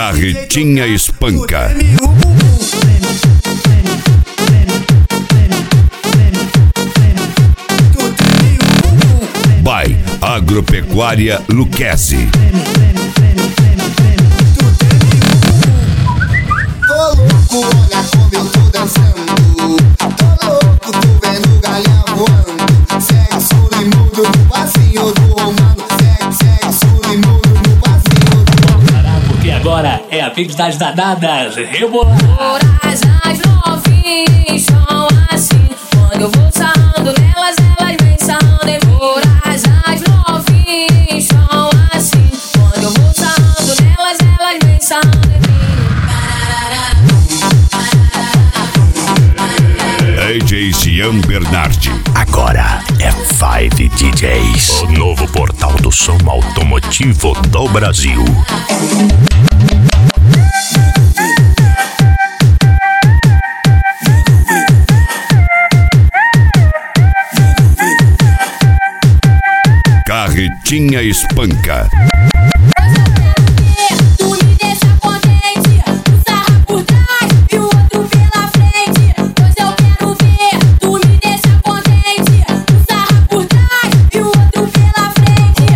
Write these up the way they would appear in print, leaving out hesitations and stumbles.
Carretinha Espanca. By Agropecuária Lucchesi. Tô louco, olha como eu tô dançando. Tô louco, tô vendo galhão voando. Sexo limudo no passinho do romano. Sexo limudo no passinho do romano. Porque agora é a tempestade danadas. Rebolar. As novinhas são assim. Quando eu vou sarrando nelas, elas vêm sarrando em mim. As novinhas são assim. Quando eu vou sarrando nelas, elas vêm sarrando em mim. DJ Jean Bernardi. Agora é 5 DJs, o novo portal do som automotivo do Brasil. Carretinha Espanca. Tu me deixa contente, tu sarra por trás e o outro pela frente. Pois eu quero ver, tu me deixa contente, tu sarra por trás e o outro pela frente.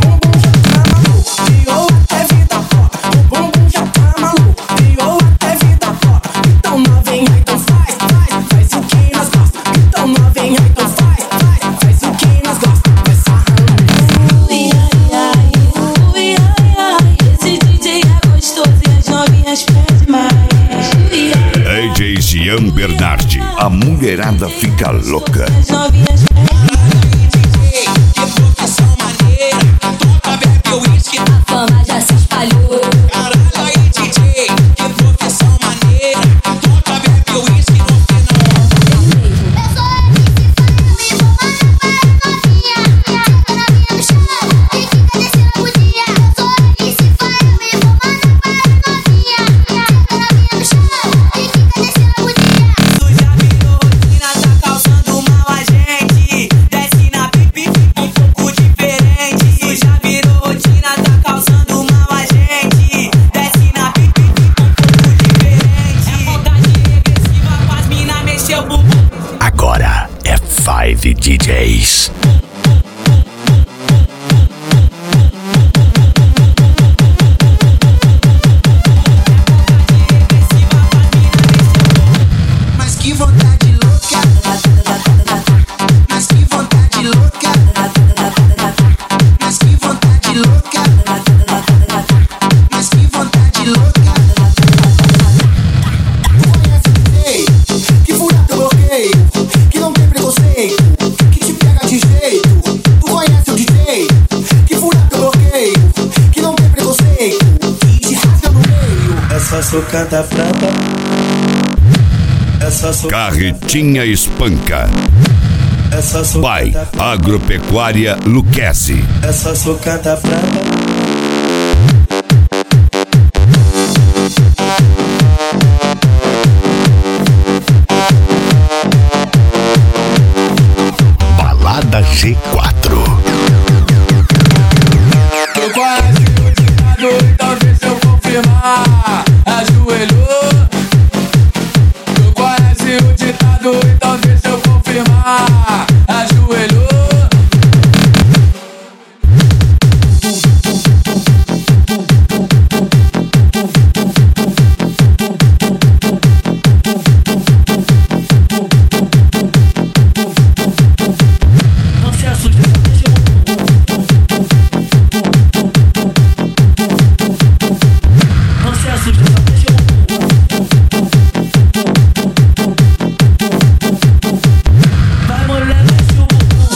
O bumbum já tá maluco, criou até vida própria. Então novinha, então faz o que nós gosta. Então novinha, então faz o que nós gosta. Vai sarrando. Esse DJ é gostoso e as novinhas pedem mais. DJ Jean Bernardi. A mulherada fica louca. As novinhas Que profissão maneira, toca, bebe uísque. a fama já se espalhou. Caralho aí, DJ, que profissão maneira, toca, bebe uísque no final. Eu sou MC Fire, me bombando para novinha. Senta na minha chão, quem fica descendo pro dia. Isso já virou rotina, tá causando mal a gente. Desce na pipi, fica um pouco diferente. Isso já virou rotina, tá causando mal a gente. Desce na pipi, fica um pouco diferente. É vontade regressiva, faz mina mexer o bumbum. Agora é 5 DJs. Mas que vontade louca. Mas que vontade louca. Mas que vontade louca. Mas que vontade louca. Tu conhece o DJ que fura teu bloqueio, que não tem preconceito, que te pega de jeito. Tu conhece o DJ que fura teu bloqueio, que não tem preconceito, que te rasga no meio. Essa socada franta. Essa socada. Carretinha Espanca. Essa By socada franta. Agropecuária Lucchesi. Essa socada franta. Balada G4. Tu conhece o ditado, então deixa eu confirmar. Ajoelhou. Tu conhece o ditado, então deixa eu confirmar. Ajoelhou. Não se assuste, só deixa eu... Não se assuste, só deixa eu... Vai, mulher, mexe o bumbum.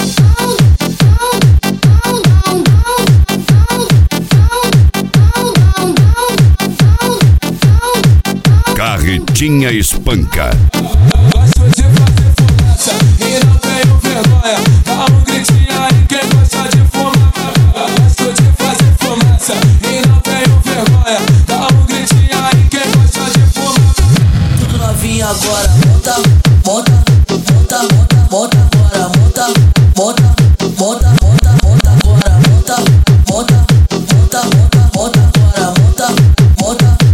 Carretinha Espanca. Gosto de fazer fumaça e não tenho vergonha. Dá um gritinho aí quem gosta de fumar. Gosto de fazer fumaça e não tenho vergonha. Dá um gritinho aí quem gosta de fumar. Tudo novinho agora, monta, monta, monta, monta, monta agora, monta, monta, monta, monta, monta agora, monta, monta, monta, monta, monta agora, monta, monta.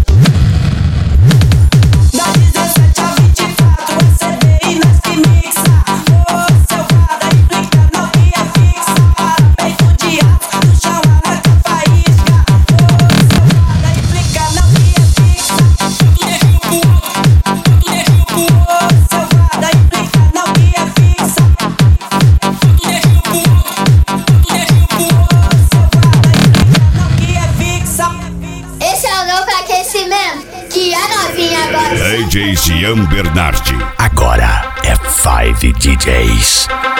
e a novinha gosta. DJ Jean Bernardi. Agora é 5 DJs.